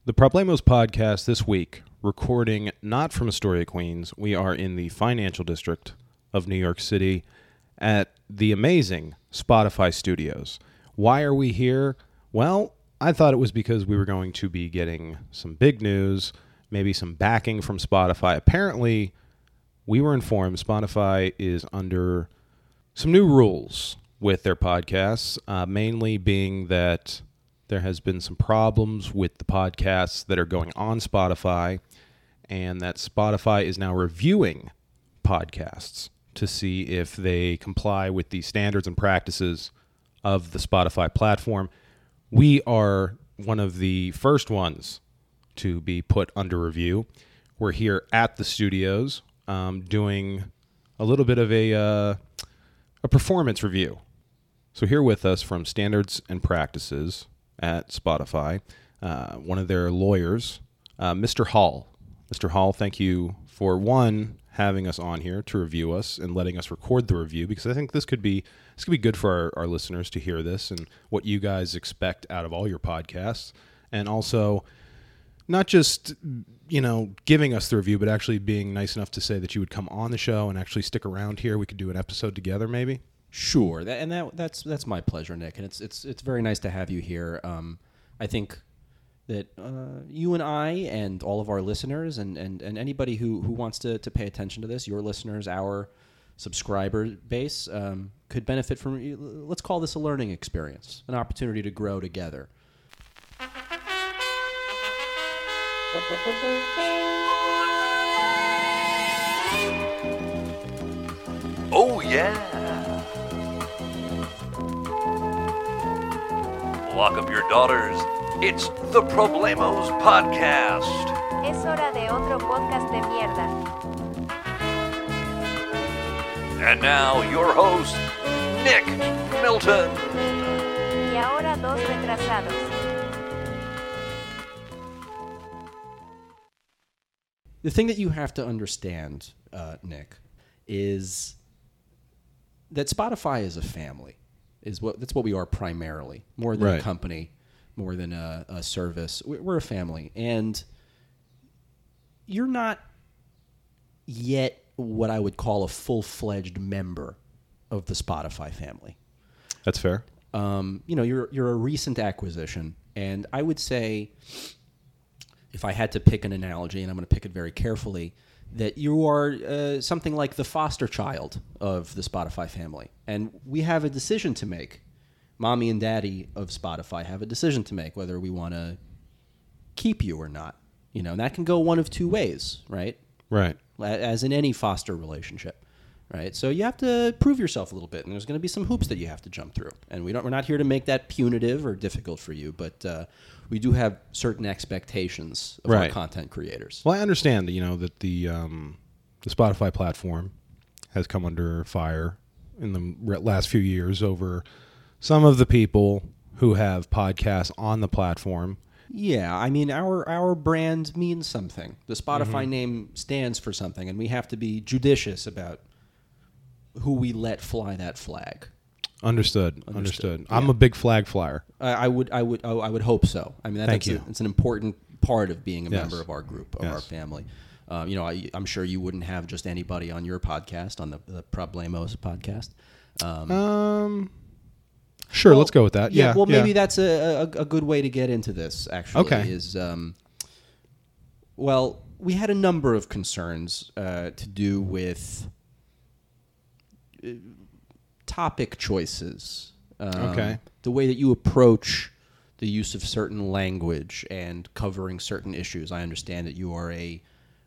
The Problemos podcast this week, recording not from Astoria, Queens. We are in the financial district of New York City at the amazing Spotify Studios. Why are we here? Well, I thought it was because we were going to be getting some big news, maybe some backing from Spotify. Apparently, we were informed Spotify is under some new rules with their podcasts, mainly being that there has been some problems with the podcasts that are going on Spotify, and that Spotify is now reviewing podcasts to see if they comply with the standards and practices of the Spotify platform. We are one of the first ones to be put under review. We're here at the studios doing a little bit of a performance review. So here with us from Standards and Practices at Spotify, one of their lawyers, Mr. Hall. Mr. Hall, thank you for, one, having us on here to review us and letting us record the review, because I think this could be good for our listeners to hear this and what you guys expect out of all your podcasts. And also, not just, giving us the review, but actually being nice enough to say that you would come on the show and actually stick around here. We could do an episode together, maybe. Sure, that's my pleasure, Nick, and it's very nice to have you here. I think that you and I and all of our listeners and anybody who wants to pay attention to this, your listeners, our subscriber base, could benefit from, let's call this a learning experience, an opportunity to grow together. Oh, yeah. Lock up your daughters. It's the Problemos Podcast. Es hora de otro podcast de mierda. And now, your host, Nick Milton. Y ahora dos retrasados. The thing that you have to understand, Nick, is that Spotify is a family. That's what we are primarily, more than a company, more than a service. We're a family, and you're not yet what I would call a full-fledged member of the Spotify family. That's fair. You're a recent acquisition, and I would say, if I had to pick an analogy, and I'm going to pick it very carefully, that you are something like the foster child of the Spotify family. And we have a decision to make. Mommy and daddy of Spotify have a decision to make whether we want to keep you or not. And that can go one of two ways, right? Right. As in any foster relationship, right? So you have to prove yourself a little bit, and there's going to be some hoops that you have to jump through. And we're not here to make that punitive or difficult for you, but we do have certain expectations of our content creators. Well, I understand that, that the Spotify platform has come under fire in the last few years over some of the people who have podcasts on the platform. Yeah, I mean, our brand means something. The Spotify name stands for something, and we have to be judicious about who we let fly that flag. Understood. Yeah. I'm a big flag flyer. I would hope so. I mean, it's an important part of being a member of our group, of our family. I'm sure you wouldn't have just anybody on your podcast, on the Problemos podcast. Sure, let's go with that. Yeah. Well, maybe that's a good way to get into this. Actually, we had a number of concerns to do with topic choices. The way that you approach the use of certain language and covering certain issues. I understand that you are a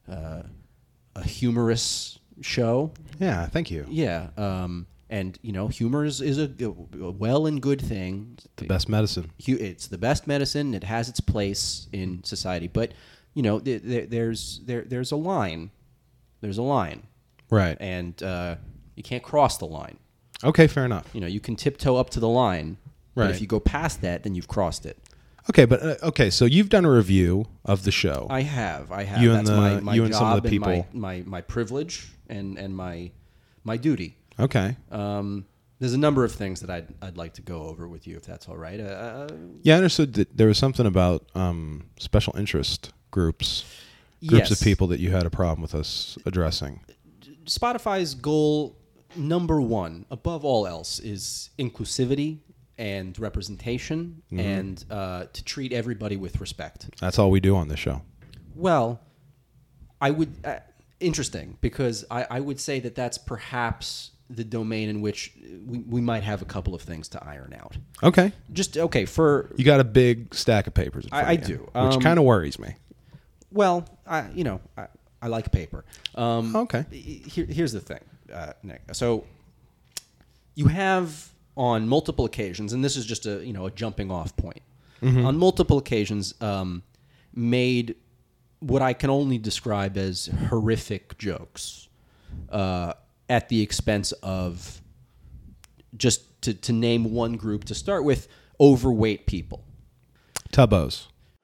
humorous show. Yeah, thank you. Yeah, and humor is a well and good thing. The best medicine. It's the best medicine. It has its place in society, but there's a line. There's a line. Right. And you can't cross the line. Okay, fair enough. You can tiptoe up to the line, right. But if you go past that, then you've crossed it. Okay, but so you've done a review of the show. I have. You That's and my you job and some of the people. My privilege and my duty. Okay. There's a number of things that I'd like to go over with you, if that's all right. Yeah, I understood that there was something about special interest groups of people that you had a problem with us addressing. Spotify's goal number one, above all else, is inclusivity and representation, and to treat everybody with respect. That's all we do on this show. Well, I would interesting, because I would say that that's perhaps the domain in which we might have a couple of things to iron out. Okay. For you got a big stack of papers. In front I of you, do, which kind of worries me. Well, I like paper. Okay. Here's the thing, Nick. So you have on multiple occasions, and this is just a jumping off point. On multiple occasions, made what I can only describe as horrific jokes at the expense of, just to name one group to start with, overweight people. Tubbos.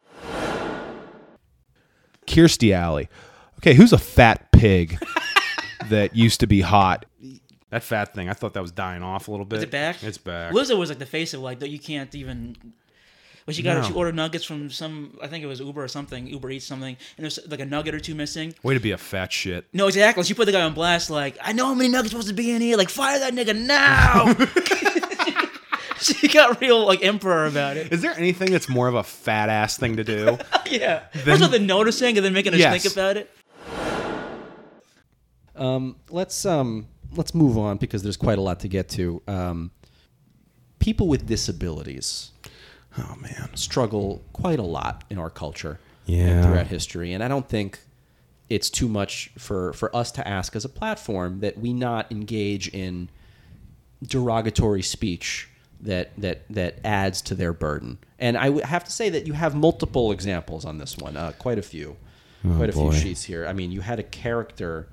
Kirstie Alley. Okay, who's a fat pig that used to be hot? That fat thing, I thought that was dying off a little bit. Is it back? It's back. Lizzo was like the face of like, you can't even... Well, she ordered nuggets from I think it was Uber or something, Uber Eats something, and there's like a nugget or two missing. Way to be a fat shit. No, exactly. She put the guy on blast like, I know how many nuggets supposed to be in here. Like, fire that nigga now. She got real like emperor about it. Is there anything that's more of a fat ass thing to do? Yeah. First of all, noticing and then making us think about it. Let's move on, because there's quite a lot to get to. People with disabilities, oh man, struggle quite a lot in our culture and throughout history, and I don't think it's too much for us to ask as a platform that we not engage in derogatory speech that adds to their burden. And I have to say that you have multiple examples on this one, quite a few sheets here. I mean, you had a character,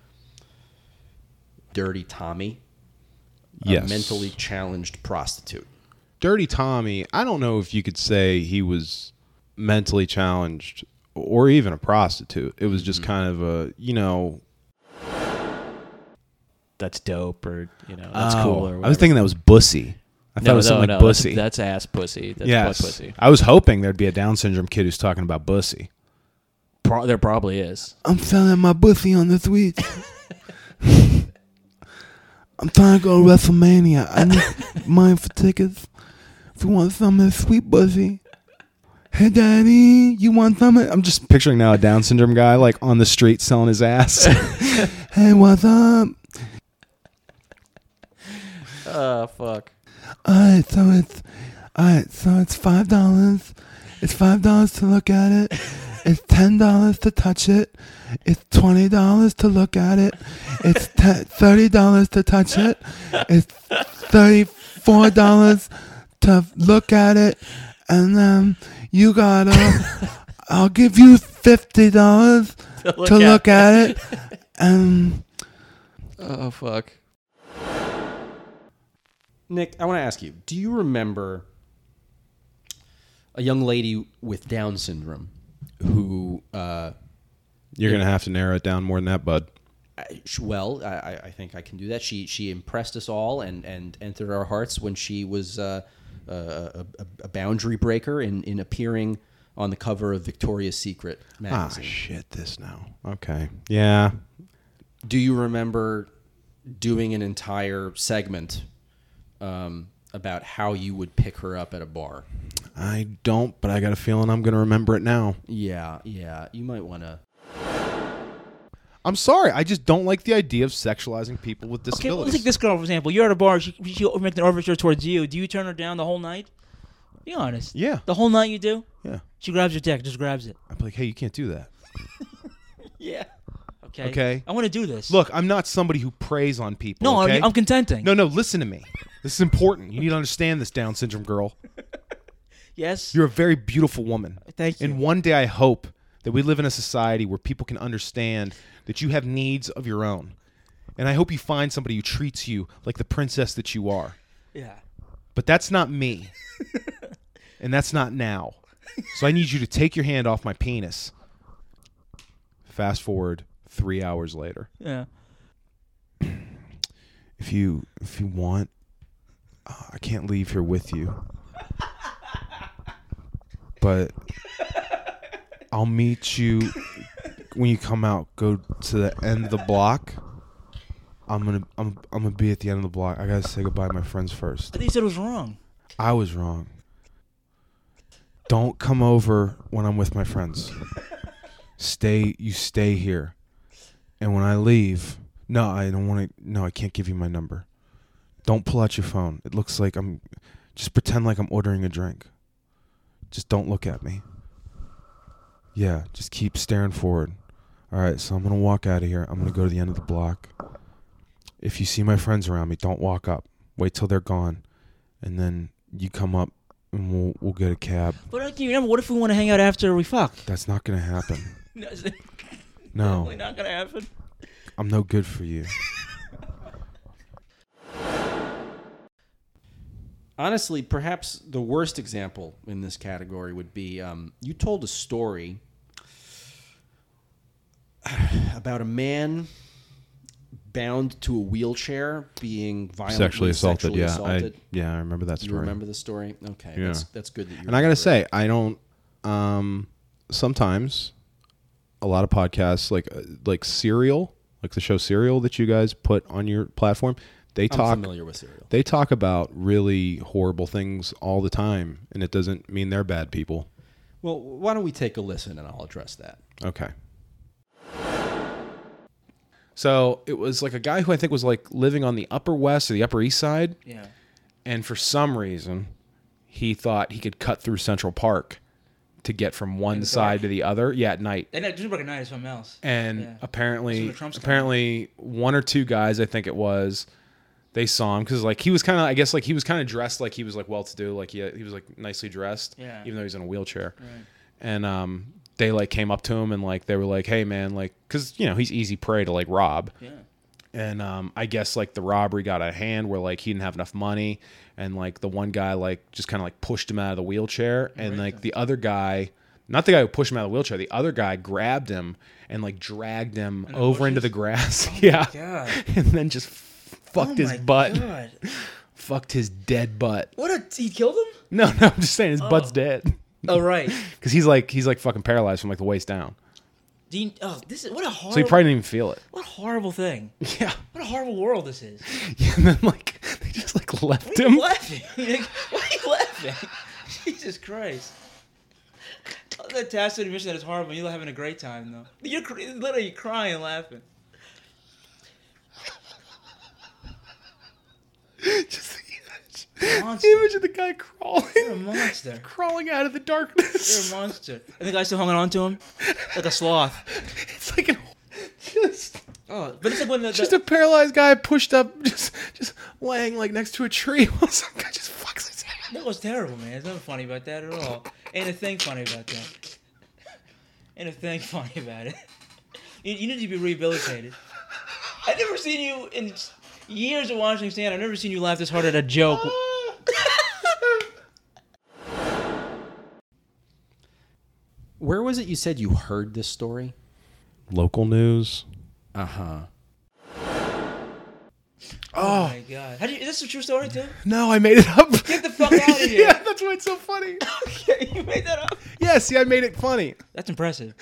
Dirty Tommy, a mentally challenged prostitute. Dirty Tommy, I don't know if you could say he was mentally challenged or even a prostitute. It was just kind of a, that's dope, or that's cool. Or whatever. I was thinking that was bussy. I thought it was something like bussy. That's ass pussy. That's butt pussy. I was hoping there'd be a Down syndrome kid who's talking about bussy. There probably is. I'm selling my bussy on the tweets. I'm trying to go to WrestleMania. I need money for tickets. If you want some of this sweet bussy. Hey, Daddy, you want some? I'm just picturing now a Down syndrome guy like on the street selling his ass. Hey, what's up? Fuck. Alright, so it's $5. It's $5 to look at it. It's $10 to touch it. It's $20 to look at it. It's $30 to touch it. It's $34 to look at it. And then you gotta, I'll give you $50 to look at it. And oh, fuck. Nick, I want to ask you, do you remember a young lady with Down syndrome who... you're going to have to narrow it down more than that, bud. I think I can do that. She impressed us all and entered our hearts when she was a boundary breaker in appearing on the cover of Victoria's Secret magazine. Ah, shit, this now. Okay. Yeah. Do you remember doing an entire segment about how you would pick her up at a bar? I don't, but I got a feeling I'm going to remember it now. Yeah. You might want to... I'm sorry. I just don't like the idea of sexualizing people with disabilities. Okay, well, let's take this girl, for example. You're at a bar. She makes an overture towards you. Do you turn her down the whole night? Be honest. Yeah. The whole night you do? Yeah. She grabs your dick. Just grabs it. I'm like, hey, you can't do that. Yeah. Okay. Okay. I want to do this. Look, I'm not somebody who preys on people. No, okay? I'm contenting. No, listen to me. This is important. You need to understand this, Down syndrome girl. Yes. You're a very beautiful woman. Thank you. And one day I hope that we live in a society where people can understand that you have needs of your own. And I hope you find somebody who treats you like the princess that you are. Yeah. But that's not me. And that's not now. So I need you to take your hand off my penis. Fast forward 3 hours later. Yeah. If you want I can't leave here with you, but I'll meet you when you come out. Go to the end of the block. I'm gonna be at the end of the block. I gotta say goodbye to my friends first. I think you said it was wrong. I was wrong. Don't come over when I'm with my friends. You stay here. And when I leave, no, I don't want to. No, I can't give you my number. Don't pull out your phone. It looks like just pretend like I'm ordering a drink. Just don't look at me. Yeah, just keep staring forward. All right, so I'm going to walk out of here. I'm going to go to the end of the block. If you see my friends around me, don't walk up. Wait till they're gone. And then you come up and we'll get a cab. But I can remember, what if we want to hang out after we fuck? That's not going to happen. No, it's definitely No, not going to happen. I'm no good for you. Honestly, perhaps the worst example in this category would be you told a story about a man bound to a wheelchair being violently Sexually assaulted. assaulted. I remember that story. You remember the story? Okay, Yeah. that's good that you. And I gotta say, I don't. Sometimes, a lot of podcasts like Serial, like the show Serial that you guys put on your platform, I'm familiar with Serial. They talk about really horrible things all the time, and it doesn't mean they're bad people. Well, why don't we take a listen and I'll address that. Okay. So it was like a guy who I think was like living on the Upper West or the Upper East Side. Yeah. And for some reason, he thought he could cut through Central Park to get from one side to the other. Yeah, at night. They just work at night is something else. And Yeah. apparently one or two guys, I think it was, they saw him because like he was kind of, I guess like he was kind of dressed like he was like well-to-do, like he was like nicely dressed, Yeah. even though he was in a wheelchair. Right. And they like came up to him and like they were like, "Hey man," like because you know he's easy prey to like rob. Yeah. And I guess like the robbery got out of hand where like he didn't have enough money, and like the one guy like just kind of like pushed him out of the wheelchair, and like the other guy, not the guy who pushed him out of the wheelchair, the other guy grabbed him and like dragged him over into the grass. Yeah. God. And then just fucked his butt. God. Fucked his dead butt. He killed him? No, I'm just saying his butt's dead. Oh, right. Because he's like fucking paralyzed from like the waist down. This is what a horrible. So he probably didn't even feel it. What a horrible thing. Yeah. What a horrible world this is. Yeah, and then like they just like left Why are him. you laughing? Why are you laughing? Jesus Christ. That tacit admission that it's horrible. You're having a great time though. You're literally crying, laughing. Just the Monster. image of the guy crawling. You're a monster. Crawling out of the You're darkness. a monster. And the guy's still hanging on to him like a sloth. It's like just Oh, but it's like when just a paralyzed guy pushed up, just laying like next to a tree while some guy just fucks his head. That was terrible, man. There's nothing funny about that at all. Ain't a thing funny about that. Ain't a thing funny about it. You need to be rehabilitated. I've never seen you in years of watching stand. I've never seen you laugh this hard at a joke. Where was it you said you heard this story? Local news. Uh-huh. Oh my god! Is this a true story too? No, I made it up. Get the fuck out of here! Yeah, that's why it's so funny. Okay, you made that up. Yeah, see, I made it funny. That's impressive.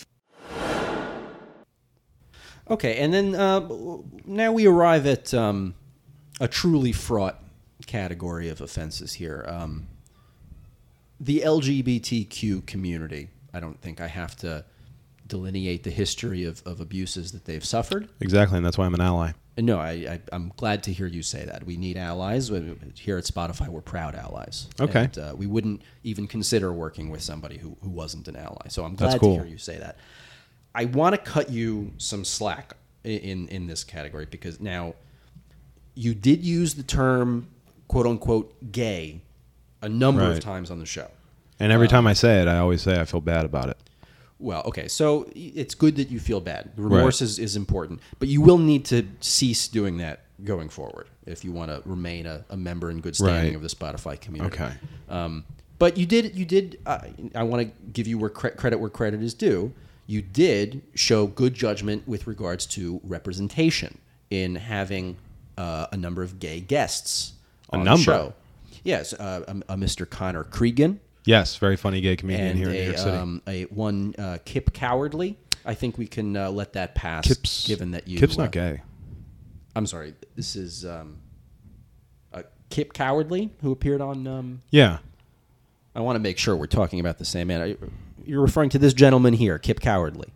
Okay, and then now we arrive at a truly fraught category of offenses here. The LGBTQ community. I don't think I have to delineate the history of abuses that they've suffered. Exactly, and that's why I'm an ally. No, I'm glad to hear you say that. We need allies. Here at Spotify, we're proud allies. Okay. And, we wouldn't even consider working with somebody who wasn't an ally. So I'm glad That's cool. to hear you say that. I want to cut you some slack in this category because now you did use the term quote-unquote gay a number of times on the show. And every time I say it, I always say I feel bad about it. Well, okay, so it's good that you feel bad. Remorse is important, but you will need to cease doing that going forward if you want to remain a member in good standing of the Spotify community. Okay. But you did. I want to give you credit where credit is due. You did show good judgment with regards to representation in having a number of gay guests A on number. the show. Yes, a Mr. Connor Cregan. Yes, very funny gay comedian And here in New York City. Kip Cowardly. I think we can let that pass. Given that Kip's not gay. I'm sorry. This is Kip Cowardly, who appeared on. Yeah. I want to make sure we're talking about the same man. You're referring to this gentleman here, Kip Cowardly.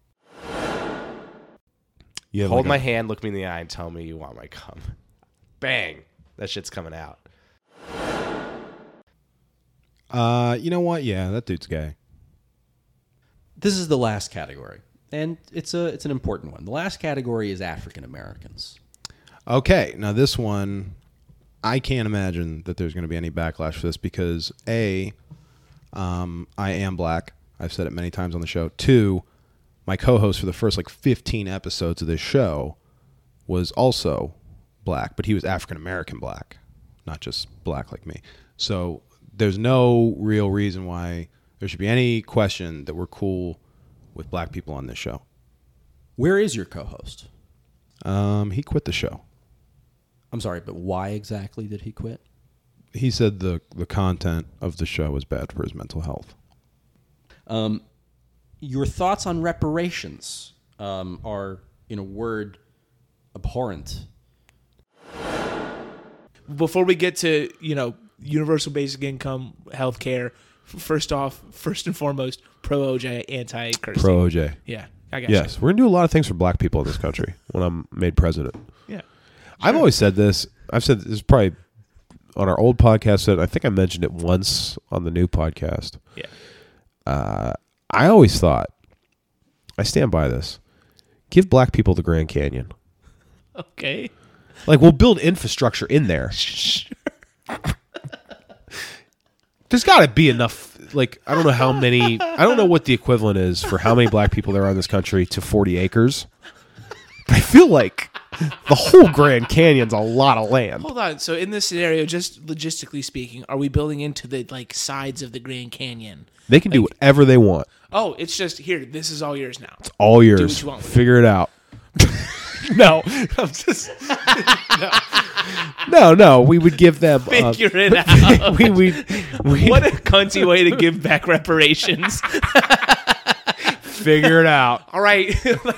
You have Hold like my hand, look me in the eye, and tell me you want my cum. Bang. That shit's coming out. You know what? Yeah, that dude's gay. This is the last category, and it's an important one. The last category is African Americans. Okay, now this one, I can't imagine that there's going to be any backlash for this because A, I am black. I've said it many times on the show. 2, my co-host for the first 15 episodes of this show was also black, but he was African American black, not just black like me. So there's no real reason why there should be any question that we're cool with black people on this show. Where is your co-host? He quit the show. I'm sorry, but why exactly did he quit? He said the content of the show was bad for his mental health. Your thoughts on reparations are, in a word, abhorrent. Before we get to, universal basic income, healthcare, first and foremost, pro OJ, anti Kirsty. Pro OJ. Yeah, I got Yes, we're going to do a lot of things for black people in this country when I'm made president. Yeah. I've always said this. I've said this probably on our old podcast. I think I mentioned it once on the new podcast. Yeah. I always thought, I stand by this, give black people the Grand Canyon. Okay. We'll build infrastructure in there. There's got to be enough, I don't know how many, I don't know what the equivalent is for how many black people there are in this country to 40 acres. But I feel like the whole Grand Canyon's a lot of land. Hold on. So in this scenario, just logistically speaking, are we building into the sides of the Grand Canyon? They can do whatever they want. Oh, it's just here. This is all yours now. It's all yours. Do what you want with Figure it out. No, I'm just No. We would give them. figure it out. we What a cunty way to give back reparations. figure it out. All right,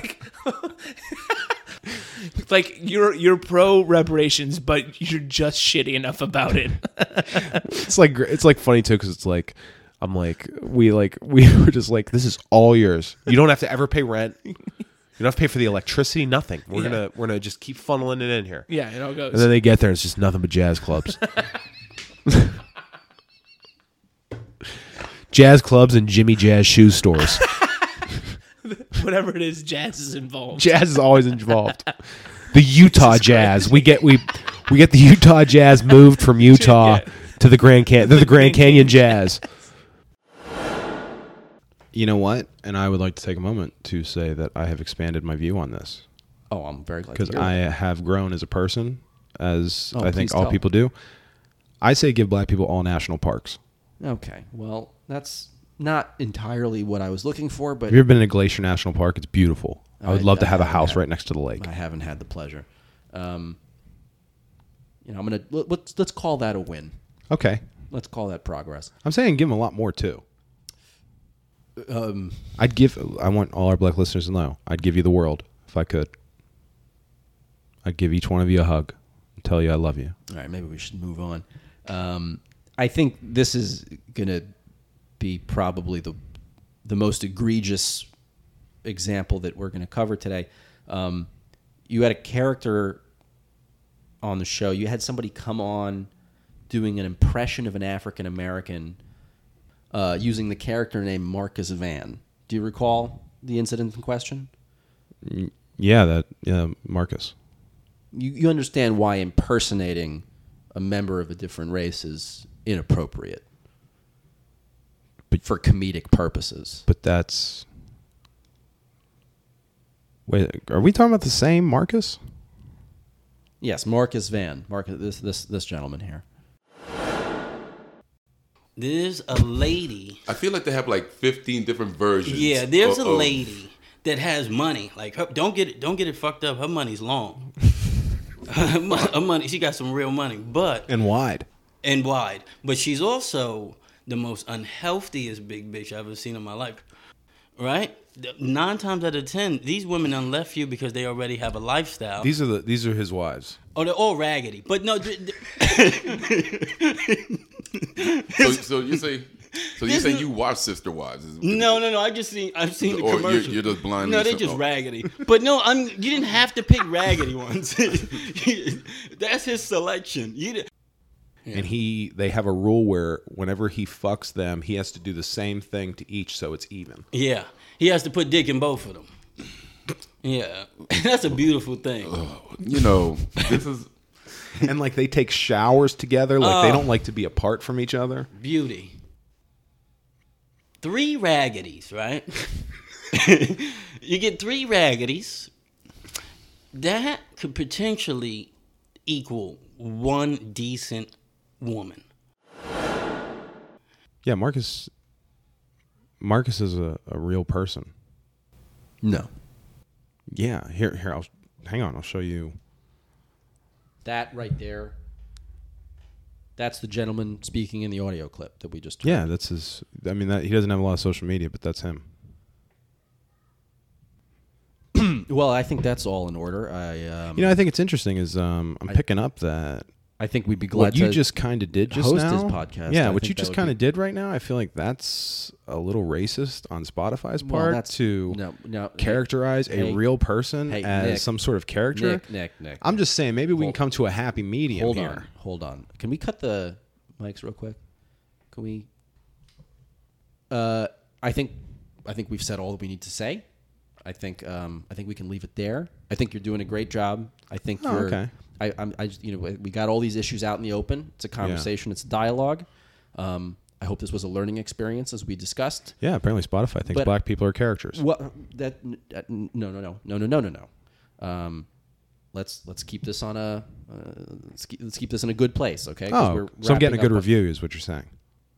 you're pro reparations, but you're just shitty enough about it. It's like funny too because I'm we were just this is all yours. You don't have to ever pay rent. You don't have to pay for the electricity. Nothing. We're gonna just keep funneling it in here. Yeah, it all goes. And then they get there, and it's just nothing but jazz clubs. Jazz clubs and Jimmy Jazz shoe stores. Whatever it is, jazz is involved. Jazz is always involved. The Utah Jazz. We get the Utah Jazz moved from Utah to the Grand Canyon. They're the Grand Canyon Jazz. You know what? And I would like to take a moment to say that I have expanded my view on this. Oh, I'm very glad to Because hear I that. have grown as a person, as I think please all tell. people do. I say give black people all national parks. Okay, well, that's not entirely what I was looking for, but Have you ever been in Glacier National Park? It's beautiful. I would love to have a haven't house had- right next to the lake. I haven't had the pleasure. I'm gonna let's call that a win. Okay. Let's call that progress. I'm saying give them a lot more, too. Um, I want all our black listeners to know, I'd give you the world if I could. I'd give each one of you a hug and tell you I love you. All right, maybe we should move on. I think this is going to be probably the most egregious example that we're going to cover today. You had a character on the show. You had somebody come on doing an impression of an African American using the character name Marcus Van. Do you recall the incident in question? Yeah, Marcus. You understand why impersonating a member of a different race is inappropriate, but for comedic purposes. But that's... Wait, are we talking about the same Marcus? Yes, Marcus Van. Marcus, this gentleman here. There's a lady. I feel like they have 15 different versions. Yeah, there's a lady that has money. Don't get it fucked up. Her money's long. Money. She got some real money, but And wide. and wide. But she's also the most unhealthiest big bitch I've ever seen in my life. Right? 9 times out of 10, these women done left you because they already have a lifestyle. These are his wives. Oh, they're all raggedy. But no. So you say you watch Sister Wives? No. I've seen the Or commercial. you're just blind. No, they're just raggedy. But no, you didn't have to pick raggedy ones. That's his selection. And they have a rule where whenever he fucks them, he has to do the same thing to each, so it's even. Yeah, he has to put dick in both of them. Yeah, that's a beautiful thing. This is And like they take showers together, like they don't like to be apart from each other. Beauty. 3 raggities, right? You get 3 raggities. That could potentially equal 1 decent woman. Yeah, Marcus is a real person. No. Yeah, here I'll show you. That right there, that's the gentleman speaking in the audio clip that we just heard. Yeah, that's his. I mean, he doesn't have a lot of social media, but that's him. Well, I think that's all in order. I think it's interesting is I'm picking up that I think we'd be glad what you to just kind of did just host now. his podcast. Yeah, I what think you that just would kind of be- did right now. I feel like that's a little racist on Spotify's Well, part that's- to no, characterize hey, a real person hey, as Nick, some sort of character. Nick. I'm just saying maybe we can Hold- come to a happy medium here. Hold on. Can we cut the mics real quick? Can we? I think we've said all that we need to say. I think we can leave it there. I think you're doing a great job. I think Oh, you're. okay. I just, we got all these issues out in the open. It's a conversation. It's a dialogue. I hope this was a learning experience as we discussed. Yeah, apparently Spotify thinks But- black people are characters. Well, no. Let's keep this on a let's keep this in a good place, okay? 'Cause we're So I'm getting a wrapping good up review, is what you're saying.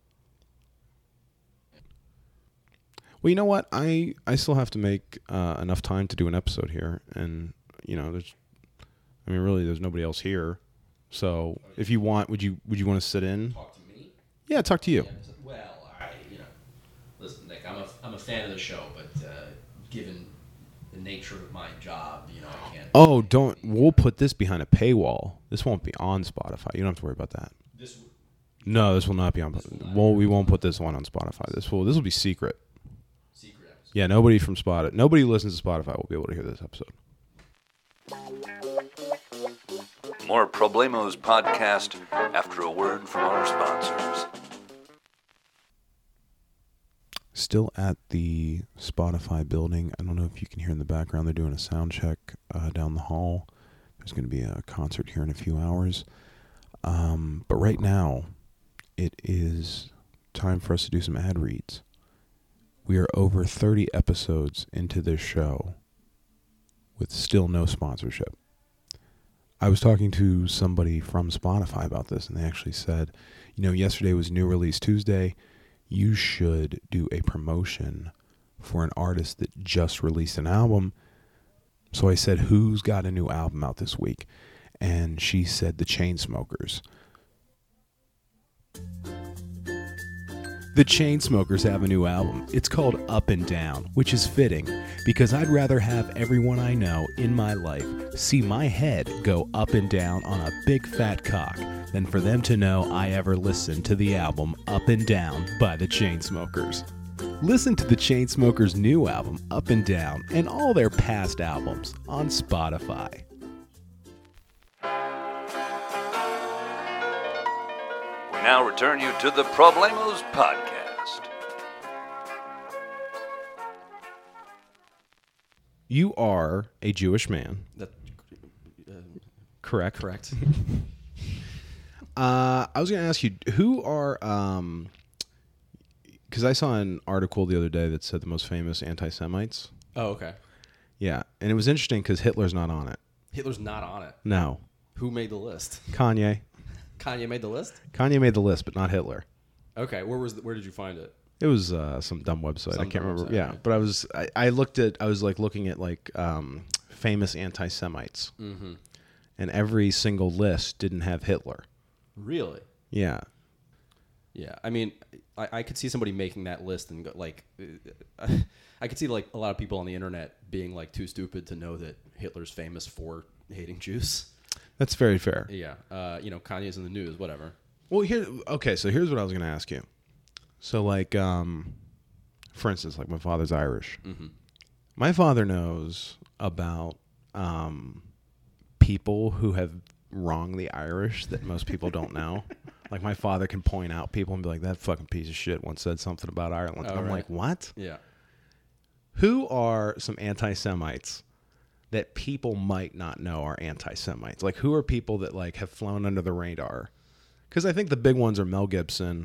Well, you know what? I still have to make enough time to do an episode here, and there's nobody else here. So if you want, would you want to sit in? Talk to me. Yeah, talk to you. Well, listen, Nick, I'm a fan of the show, but given the nature of my job, I can't. Oh, we'll put this behind a paywall. This won't be on Spotify. You don't have to worry about that. No, this will not be on. We won't put this one on Spotify. This will be secret. Secret episode. Yeah, nobody who listens to Spotify will be able to hear this episode. More Problemos podcast after a word from our sponsors. Still at the Spotify building. I don't know if you can hear in the background. They're doing a sound check down the hall. There's going to be a concert here in a few hours. But right now, it is time for us to do some ad reads. We are over 30 episodes into this show with still no sponsorship. I was talking to somebody from Spotify about this, and they actually said, yesterday was New Release Tuesday. You should do a promotion for an artist that just released an album. So I said, who's got a new album out this week? And she said the Chainsmokers. The Chainsmokers have a new album. It's called Up and Down, which is fitting because I'd rather have everyone I know in my life see my head go up and down on a big fat cock than for them to know I ever listened to the album Up and Down by the Chainsmokers. Listen to the Chainsmokers' new album Up and Down and all their past albums on Spotify. We now return you to the Problemos podcast. You are a Jewish man. Correct. Correct. I was going to ask you, who are, because I saw an article the other day that said the most famous anti-Semites. Oh, okay. Yeah, and it was interesting because Hitler's not on it. Hitler's not on it. No. Who made the list? Kanye. Kanye made the list? Kanye made the list, but not Hitler. Okay, where did you find it? It was some dumb website. I can't remember. Yeah, but I was looking at famous anti-Semites, and every single list didn't have Hitler. Really? Yeah. Yeah. I mean, I could see somebody making that list and go, like, I could see like a lot of people on the internet being like too stupid to know that Hitler's famous for hating Jews. That's very fair. Yeah. Kanye's in the news, whatever. Well, so here's what I was going to ask you. So, like, for instance, like my father's Irish. Mm-hmm. My father knows about people who have wronged the Irish that most people don't know. Like, my father can point out people and be like, that fucking piece of shit once said something about Ireland. Oh, I'm right. like, what? Yeah. Who are some anti-Semites that people might not know are anti-Semites? Like, who are people that, like, have flown under the radar? Because I think the big ones are Mel Gibson.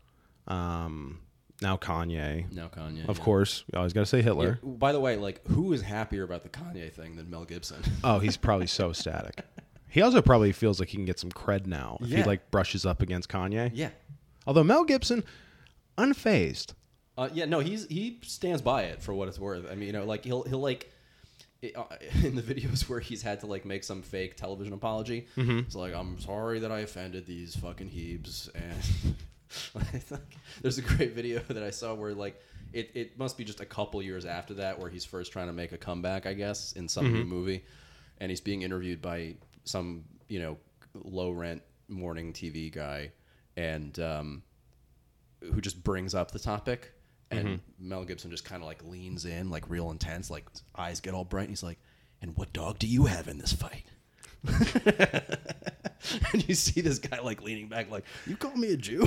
Now Kanye. Of course. You always got to say Hitler. Yeah. By the way, like, who is happier about the Kanye thing than Mel Gibson? Oh, he's probably so ecstatic. He also probably feels like he can get some cred now if he, like, brushes up against Kanye. Yeah. Although Mel Gibson, unfazed. He stands by it for what it's worth. I mean, like, he'll like, in the videos where he's had to, like, make some fake television apology, it's like, I'm sorry that I offended these fucking Hebes, and there's a great video that I saw where, like, it must be just a couple years after that where he's first trying to make a comeback, I guess, in some new movie, and he's being interviewed by some, low rent morning TV guy, and who just brings up the topic, and Mel Gibson just kind of like leans in, like real intense, like his eyes get all bright, and he's like, "And what dog do you have in this fight?" And you see this guy like leaning back, like, "You call me a Jew?"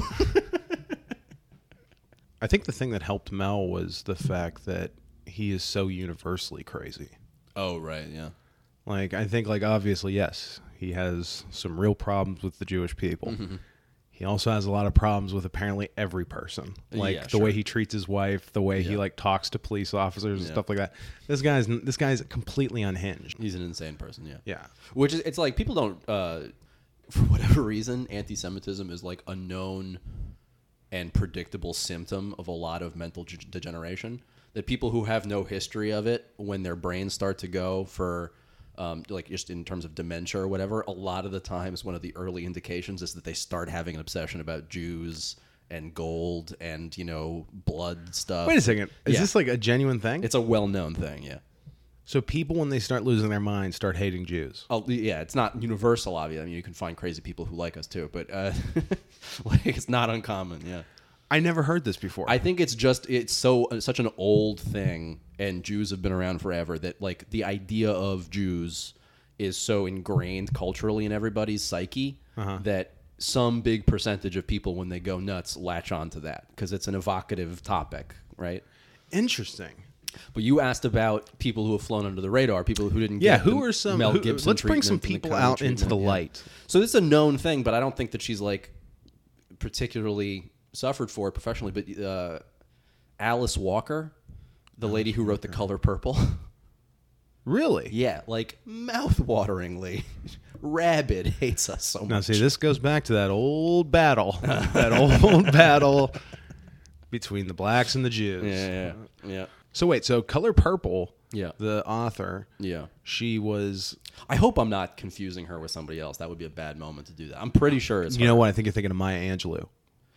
I think the thing that helped Mel was the fact that he is so universally crazy. Oh, right, yeah. Like, I think, like, obviously, yes, he has some real problems with the Jewish people. Mm-hmm. He also has a lot of problems with apparently every person. Like, the way he treats his wife, the way he, like, talks to police officers and stuff like that. This guy's completely unhinged. He's an insane person, yeah. Yeah. Which is, it's like, people don't, for whatever reason, anti-Semitism is, like, a known and predictable symptom of a lot of mental degeneration. That people who have no history of it, when their brains start to go for... like just in terms of dementia or whatever, a lot of the times one of the early indications is that they start having an obsession about Jews and gold and, blood stuff. Wait a second. Is this like a genuine thing? It's a well-known thing, yeah. So people, when they start losing their minds, start hating Jews. Oh, yeah, it's not universal, obviously. I mean, you can find crazy people who like us too, but like, it's not uncommon, yeah. I never heard this before. I think it's such an old thing, and Jews have been around forever, that like the idea of Jews is so ingrained culturally in everybody's psyche that some big percentage of people, when they go nuts, latch onto that because it's an evocative topic, right? Interesting. But you asked about people who have flown under the radar, people who didn't Yeah, get who the are some... Mel Gibson let's bring some treatment and the people Kanye out into the treatment, yeah. light. So this is a known thing, but I don't think that she's like particularly suffered for it professionally. But Alice Walker, the lady who wrote The Color Purple. Really? Yeah, like mouth-wateringly rabid hates us so much. Now, see, this goes back to that old battle. That old battle between the blacks and the Jews. Yeah. So wait, so Color Purple, Yeah. the author, Yeah. she was... I hope I'm not confusing her with somebody else. That would be a bad moment to do that. I'm pretty sure it's her. You know what? I think you're thinking of Maya Angelou.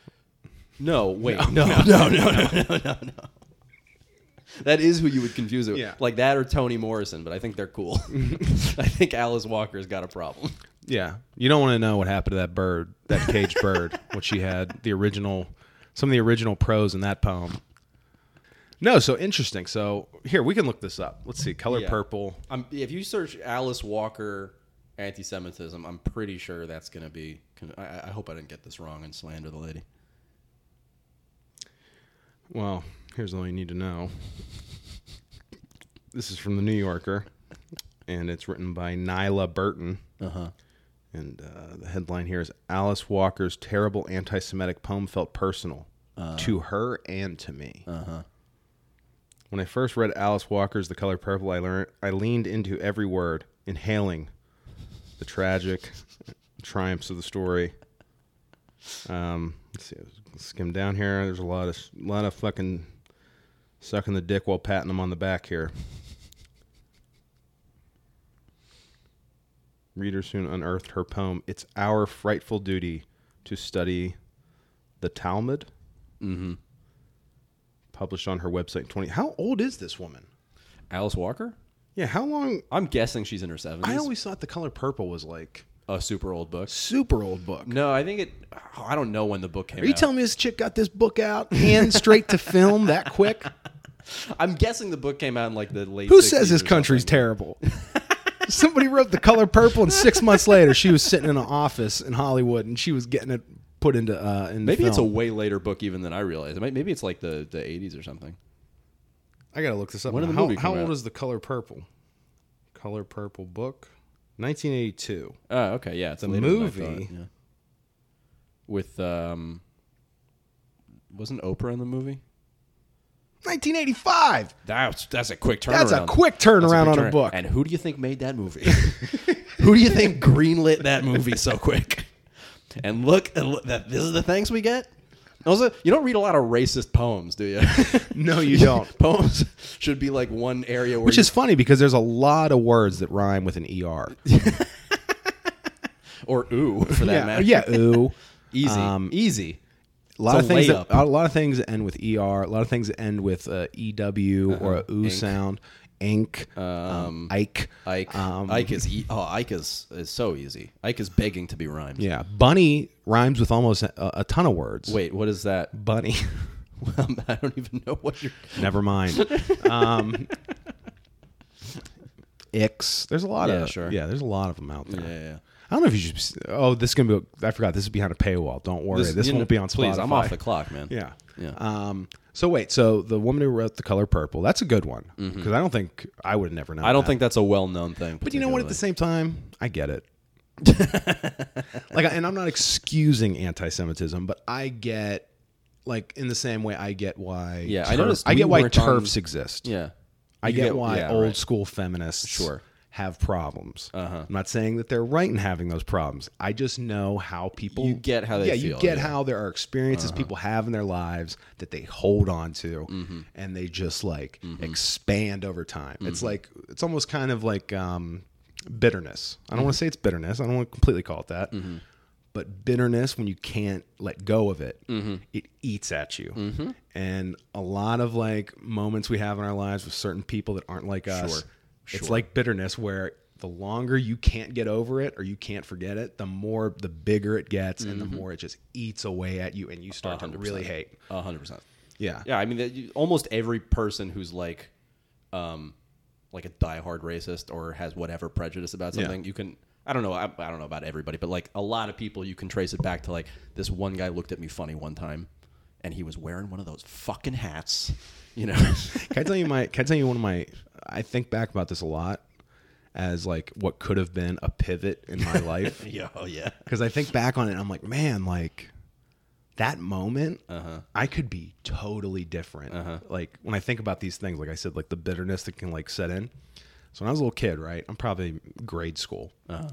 No, wait. No. That is who you would confuse it with. Yeah. Like that or Toni Morrison, but I think they're cool. I think Alice Walker's got a problem. Yeah. You don't want to know what happened to that bird, that caged bird, what she had, some of the original prose in that poem. No, so interesting. So here, we can look this up. Let's see. Color Yeah. Purple. If you search Alice Walker anti-Semitism, I'm pretty sure that's going to be... I hope I didn't get this wrong and slander the lady. Well, here's all you need to know. This is from the New Yorker, and it's written by Nyla Burton. Uh-huh. And the headline here is, Alice Walker's terrible anti-Semitic poem felt personal to her and to me. Uh-huh. When I first read Alice Walker's The Color Purple, I leaned into every word, inhaling the tragic triumphs of the story. Let's see, skim down here. There's a lot of fucking sucking the dick while patting them on the back here. Reader soon unearthed her poem, "It's Our Frightful Duty to Study the Talmud." Mm-hmm. Published on her website 20. How old is this woman? Alice Walker? Yeah, how long? I'm guessing she's in her 70s. I always thought The Color Purple was like a super old book. Super old book. No, I think I don't know when the book came out. Are you telling me this chick got this book out and straight to film that quick? I'm guessing the book came out in like the late Who 60s says this or country's something. terrible? Somebody wrote The Color Purple, and 6 months later, she was sitting in an office in Hollywood, and she was getting it put into Maybe it's a film. way later book even than I realized. Maybe it's like the 80s or something. I gotta look this up. When now. did the movie how come old out? is The Color Purple? Color Purple book, 1982. Oh, okay, yeah, it's The later than I movie. thought, yeah. With wasn't Oprah in the movie? 1985. That's a quick turnaround. That's a quick turnaround on a book. And who do you think made that movie? Who do you think greenlit that movie so quick? And look, this is the things we get. Also, you don't read a lot of racist poems, do you? No, you don't. Poems should be like one area where Which is funny because there's a lot of words that rhyme with an ER. or ooh for that matter. Yeah, ooh. Easy. Easy. A lot It's of a things. layup. A lot of things that end with ER. A lot of things that end with EW or a ooh Ink. sound. Ink. Ike. Ike. Ike is so easy. Ike is begging to be rhymed. Yeah. Bunny rhymes with almost a ton of words. Wait, what is that? Bunny. Well, I don't even know what you're. Never mind. Ix. There's a lot of. sure. Yeah, there's a lot of them out there. Yeah. I don't know if you should. Oh, this is gonna be. I forgot. This is behind a paywall. Don't worry. This won't be on Spotify. Please, I'm off the clock, man. Yeah. Yeah. So wait. So the woman who wrote The Color Purple. That's a good one because I don't think I would have never known. I don't that. think that's a well-known thing. But you know what? At the same time, I get it. And I'm not excusing anti-Semitism, but I get, like, in the same way, I get why. Yeah, I noticed I get we why weren't on- TERFs exist. Yeah. I You get why yeah, old right. school feminists Sure. have problems. Uh-huh. I'm not saying that they're right in having those problems. I just know how people. You get how they you feel, get yeah. how there are experiences people have in their lives that they hold on to, Mm-hmm. and they just like expand over time. It's like it's almost kind of like bitterness. I don't want to say it's bitterness. I don't want to completely call it that. But bitterness, when you can't let go of it, it eats at you. And a lot of like moments we have in our lives with certain people that aren't like us, it's like bitterness where the longer you can't get over it or you can't forget it, the bigger it gets and the more it just eats away at you and you start to 100%. really hate. 100%. Yeah. Yeah, I mean, almost every person who's like a diehard racist or has whatever prejudice about something, you can. I don't know about everybody, but like a lot of people, you can trace it back to like this one guy looked at me funny one time, and he was wearing one of those fucking hats, you know. Can I tell you one of my? I think back about this a lot as like what could have been a pivot in my life. Yeah, oh yeah. Because I think back on it, and I'm like, man, like that moment, I could be totally different. Like when I think about these things, like I said, like the bitterness that can like set in. So when I was a little kid, right, I'm probably grade school,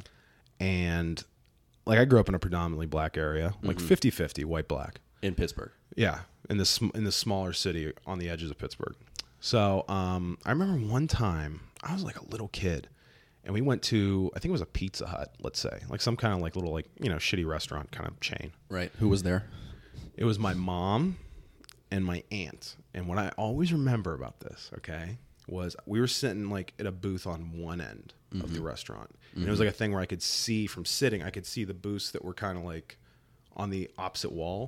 and like I grew up in a predominantly black area, like 50-50 white black In Pittsburgh. Yeah, in the smaller city on the edges of Pittsburgh. So I remember one time I was like a little kid, and we went to, I think it was a Pizza Hut, let's say, like some kind of like little like shitty restaurant kind of chain. Right. Who was there? It was my mom and my aunt, and what I always remember about this, okay, was we were sitting like at a booth on one end of the restaurant, and it was like a thing where I could see from sitting, I could see the booths that were kind of like on the opposite wall.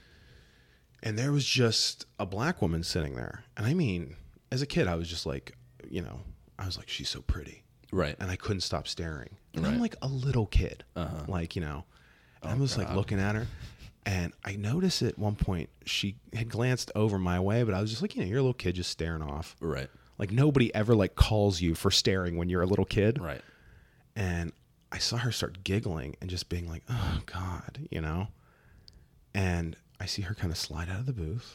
And there was just a black woman sitting there. And I mean, as a kid, I was just like, I was like, she's so pretty. Right. And I couldn't stop staring. And I'm like a little kid. Like, and I was like looking at her. And I noticed at one point she had glanced over my way, but I was just like, you're a little kid just staring off. Right. Like nobody ever like calls you for staring when you're a little kid. Right. And I saw her start giggling and just being like, oh God, And I see her kind of slide out of the booth.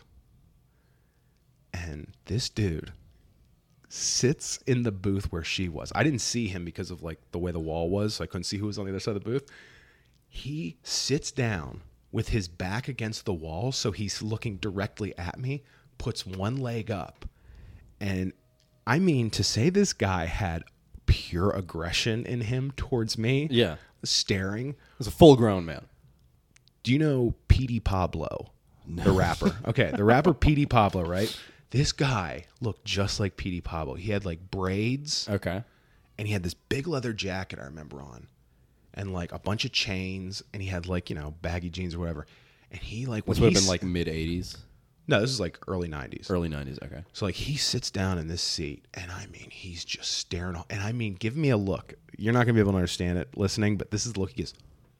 And this dude sits in the booth where she was. I didn't see him because of like the way the wall was, so I couldn't see who was on the other side of the booth. He sits down with his back against the wall, so he's looking directly at me, puts one leg up. And I mean, to say this guy had pure aggression in him towards me. Yeah. Staring. He's a full-grown man. Do you know Petey Pablo, the rapper? Okay, the rapper Petey Pablo, right? This guy looked just like Petey Pablo. He had like braids. Okay. And he had this big leather jacket I remember on. And like a bunch of chains. And he had like, baggy jeans or whatever. And he like... This would have been like mid-'80s? No, this is like early 90s. Early 90s, okay. So like he sits down in this seat. And I mean, he's just staring. And I mean, give me a look. You're not going to be able to understand it listening. But this is the look he gives.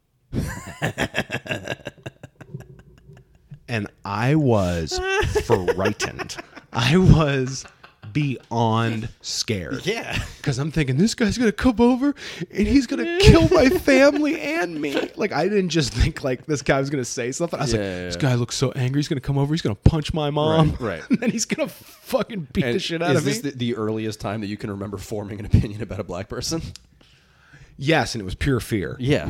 And I was frightened. I was beyond scared. Yeah. Because I'm thinking, this guy's going to come over and he's going to kill my family and me. Like, I didn't just think, like, this guy was going to say something. I was this guy looks so angry. He's going to come over. He's going to punch my mom. Right. And then he's going to fucking beat the shit out of me. Is this the earliest time that you can remember forming an opinion about a black person? Yes, and it was pure fear. Yeah.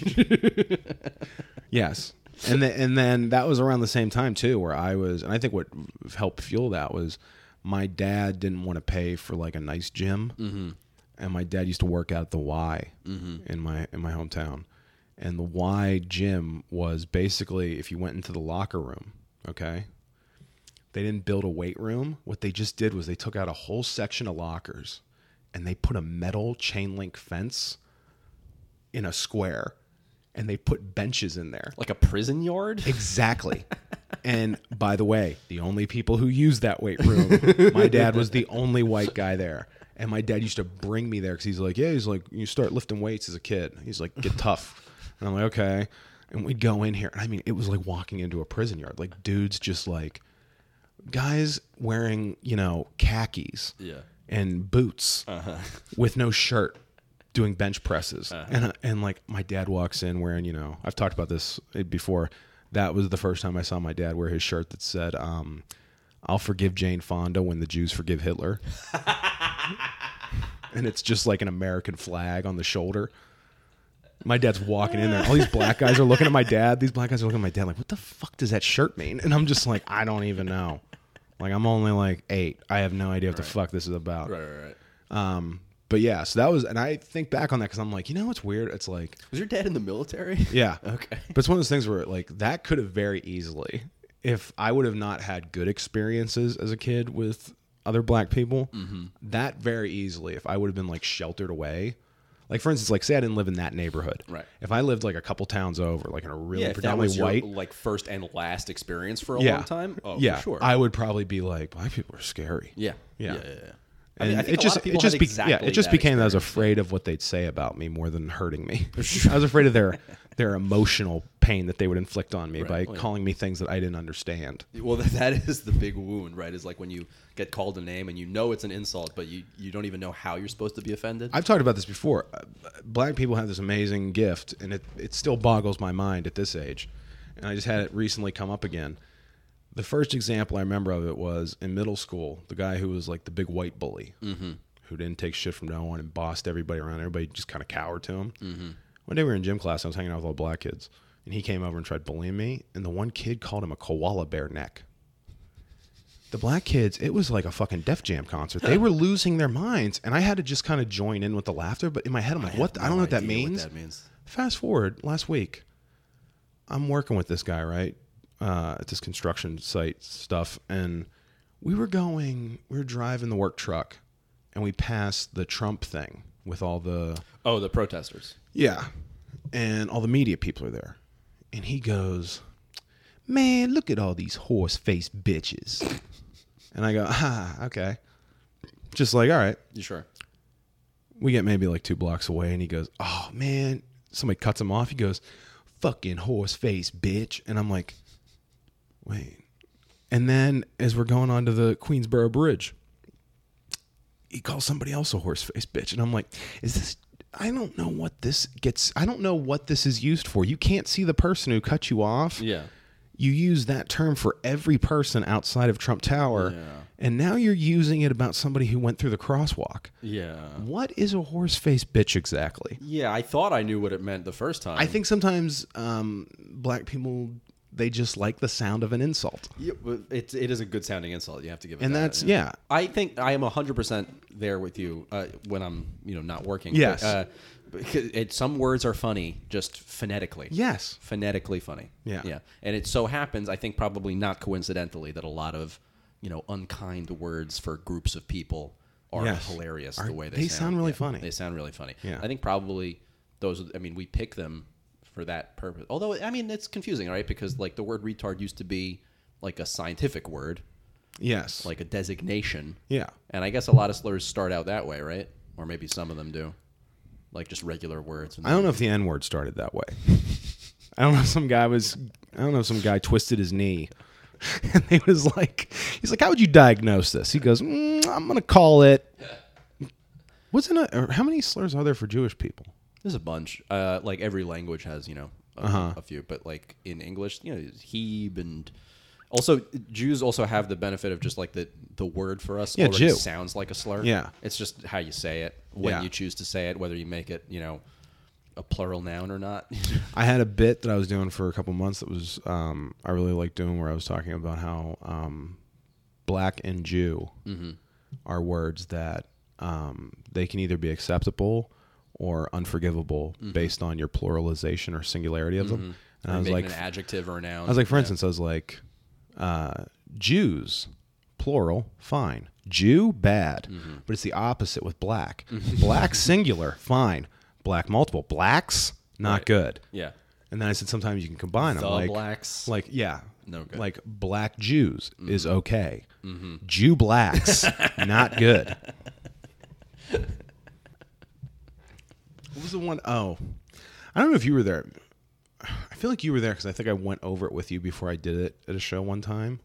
Yes. And then that was around the same time, too, where I was, and I think what helped fuel that was my dad didn't want to pay for like a nice gym. Mm-hmm. And my dad used to work out at the Y in my hometown. And the Y gym was basically, if you went into the locker room, okay, they didn't build a weight room. What they just did was they took out a whole section of lockers and they put a metal chain link fence in a square. And they put benches in there. Like a prison yard? Exactly. And by the way, the only people who used that weight room, my dad was the only white guy there. And my dad used to bring me there because he's like, you start lifting weights as a kid. He's like, get tough. And I'm like, okay. And we'd go in here. And I mean, it was like walking into a prison yard. Like dudes just like, guys wearing, khakis and boots with no shirt. Doing bench presses. And like my dad walks in wearing, I've talked about this before. That was the first time I saw my dad wear his shirt that said, I'll forgive Jane Fonda when the Jews forgive Hitler. And it's just like an American flag on the shoulder. My dad's walking in there. All these black guys are looking at my dad. These black guys are looking at my dad like, what the fuck does that shirt mean? And I'm just like, I don't even know. Like, I'm only like 8. I have no idea what the fuck this is about. Right. But yeah, so that was, and I think back on that because I'm like, what's weird? It's like, was your dad in the military? Yeah. Okay. But it's one of those things where like that could have very easily, if I would have not had good experiences as a kid with other black people, that very easily, if I would have been like sheltered away, like for instance, like say I didn't live in that neighborhood. Right. If I lived like a couple towns over, like in a really predominantly white, like first and last experience for a long time. Oh, yeah, for sure. I would probably be like, black people are scary. Yeah. And I think it just became that I was afraid of what they'd say about me more than hurting me. I was afraid of their emotional pain that they would inflict on me by calling me things that I didn't understand. Well, that is the big wound, right? Is like when you get called a name and it's an insult, but you don't even know how you're supposed to be offended. I've talked about this before. Black people have this amazing gift, and it still boggles my mind at this age. And I just had it recently come up again. The first example I remember of it was in middle school, the guy who was like the big white bully, who didn't take shit from no one and bossed everybody around. Everybody just kind of cowered to him. One day we were in gym class, I was hanging out with all the black kids, and he came over and tried bullying me, and the one kid called him a koala bear neck. The black kids, it was like a fucking Def Jam concert. They were losing their minds, and I had to just kind of join in with the laughter, but in my head I'm like, what? I don't know what that means. Fast forward, last week, I'm working with this guy, right? At this construction site stuff, and we were driving the work truck, and we passed the Trump thing with all the the protesters. Yeah, and all the media people are there, and he goes, "Man, look at all these horse-faced bitches," and I go, okay, just like, all right, you sure? We get maybe like 2 blocks away, and he goes, "Oh man," somebody cuts him off. He goes, "Fucking horse-faced bitch," and I'm like, wait. And then as we're going on to the Queensboro Bridge, he calls somebody else a horse-faced bitch. And I'm like, I don't know what this is used for. You can't see the person who cut you off. Yeah. You use that term for every person outside of Trump Tower. Yeah. And now you're using it about somebody who went through the crosswalk. Yeah. What is a horse-faced bitch exactly? Yeah, I thought I knew what it meant the first time. I think sometimes black people, they just like the sound of an insult. Yeah, but it is a good sounding insult. You have to give it. And that, that's yeah. I think I am 100% there with you when I'm not working. Yes. But, some words are funny just phonetically. Yes. Phonetically funny. Yeah. Yeah. And it so happens, I think probably not coincidentally, that a lot of unkind words for groups of people are hilarious the way they sound. Sound really funny. They sound really funny. Yeah. I think probably those. I mean, we pick them for that purpose. Although, I mean, it's confusing, right? Because like the word retard used to be like a scientific word. Yes. Like a designation. Yeah. And I guess a lot of slurs start out that way, right? Or maybe some of them do. Like just regular words. I don't know if the N-word started that way. I don't know if some guy twisted his knee. And he's like, how would you diagnose this? He goes, I'm going to call it. How many slurs are there for Jewish people? There's a bunch. Like every language has, a few. But like in English, Hebe and... Also, Jews also have the benefit of just like the word for us already Jew sounds like a slur. Yeah. It's just how you say it, when you choose to say it, whether you make it, a plural noun or not. I had a bit that I was doing for a couple months that was I really liked doing, where I was talking about how black and Jew are words that they can either be acceptable or unforgivable based on your pluralization or singularity of them. And I was like, an adjective or a noun. I was like, for instance, I was like, Jews, plural, fine. Jew, bad. But it's the opposite with black. Black, singular, fine. Black, multiple. Blacks, not good. Yeah. And then I said sometimes you can combine them. Like blacks. Like, yeah. No good. Like black Jews is okay. Jew blacks, not good. What was the one? Oh, I don't know if you were there. I feel like you were there because I think I went over it with you before I did it at a show one time.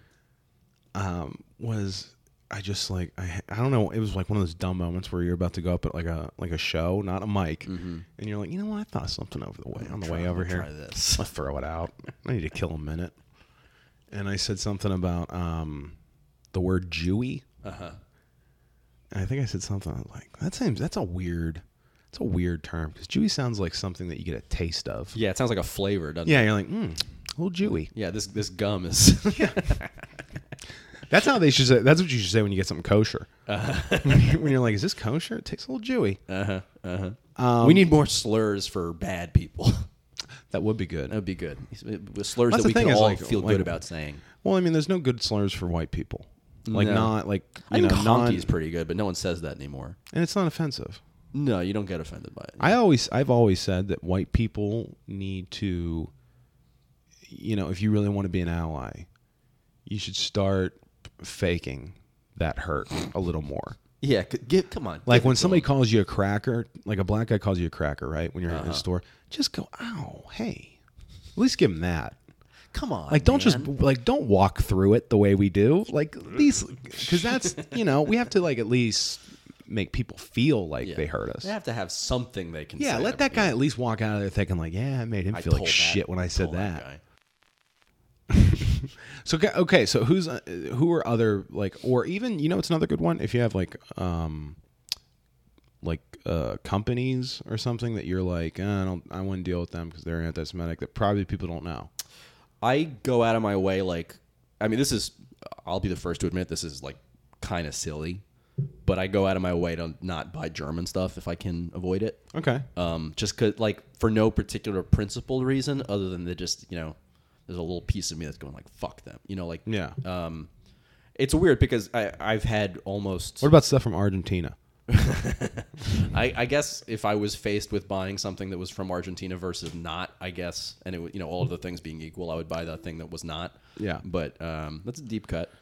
I just like I don't know. It was like one of those dumb moments where you're about to go up at like a show, not a mic, and you're like, you know what? I thought of something on the way over here. Try this. Let's throw it out. I need to kill a minute. And I said something about the word Jewy. And I think I said something like that's a weird term because Jewy sounds like something that you get a taste of. Yeah, it sounds like a flavor, doesn't it? Yeah, you're like, a little Jewy. Yeah, this gum is. That's how they should say. That's what you should say when you get something kosher. When you're like, "Is this kosher?" It tastes a little Jewy. We need more slurs for bad people. That would be good. That would be good. Slurs That's that we the thing can is, all like- feel like- good about saying. Well, I mean, there's no good slurs for white people. Like No. not like I you think know, honky's pretty good, but no one says that anymore. and it's not offensive. No, you don't get offended by it. I've always said that white people need to, if you really want to be an ally, you should start faking that hurt a little more. Yeah, come on. Like give when it to somebody them. calls you a cracker, like a black guy calls you a cracker, right? When you're in the store, just go, "Ow, hey." At least give him that. Come on, Like don't man. just don't walk through it the way we do. Like these, because that's we have to like at least make people feel like they hurt us. They have to have something they can say. Yeah, let that guy at least walk out of there thinking like, yeah, I made him feel like shit when I said that. guy. So okay, so who are other like, or even it's another good one if you have like companies or something that you're like, I wouldn't deal with them because they're anti-Semitic, that probably people don't know. I go out of my way, I'll be the first to admit this is like kind of silly, but I go out of my way to not buy German stuff if I can avoid it. Okay. Just cause for no particular principled reason other than there's a little piece of me that's going like, fuck them. Yeah. It's weird because I've had almost. What about stuff from Argentina? I guess if I was faced with buying something that was from Argentina versus not, I guess, and it all of the things being equal, I would buy the thing that was not. Yeah. But that's a deep cut.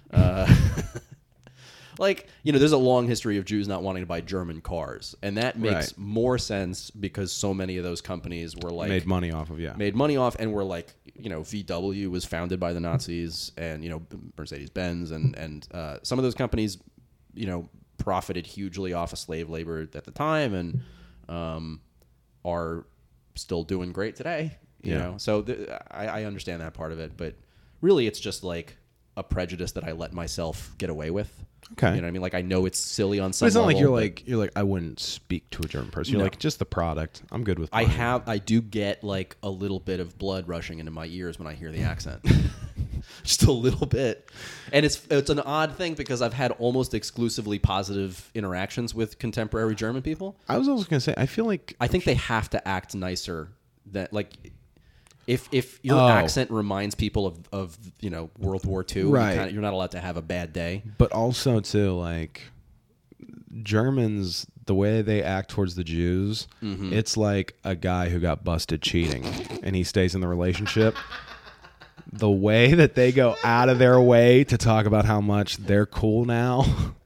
There's a long history of Jews not wanting to buy German cars, and that makes more sense because so many of those companies were like made money off, and were like, VW was founded by the Nazis, and Mercedes-Benz, and some of those companies, profited hugely off of slave labor at the time, and are still doing great today. You know, so I understand that part of it, but really, it's just like a prejudice that I let myself get away with. Okay. You know what I mean? Like, I know it's silly on some But it's not like level, you're like I wouldn't speak to a German person. You're No. like just the product. I'm good with. I buying. I do get like a little bit of blood rushing into my ears when I hear the accent. Just a little bit. And it's an odd thing because I've had almost exclusively positive interactions with contemporary German people. I was also going to say, I feel like I think they have to act nicer than, like, if your Oh. accent reminds people of you know, World War II, Right. you're not allowed to have a bad day. but also too, like, Germans, the way they act towards the Jews, it's like a guy who got busted cheating and he stays in the relationship. The way that they go out of their way to talk about how much they're cool now.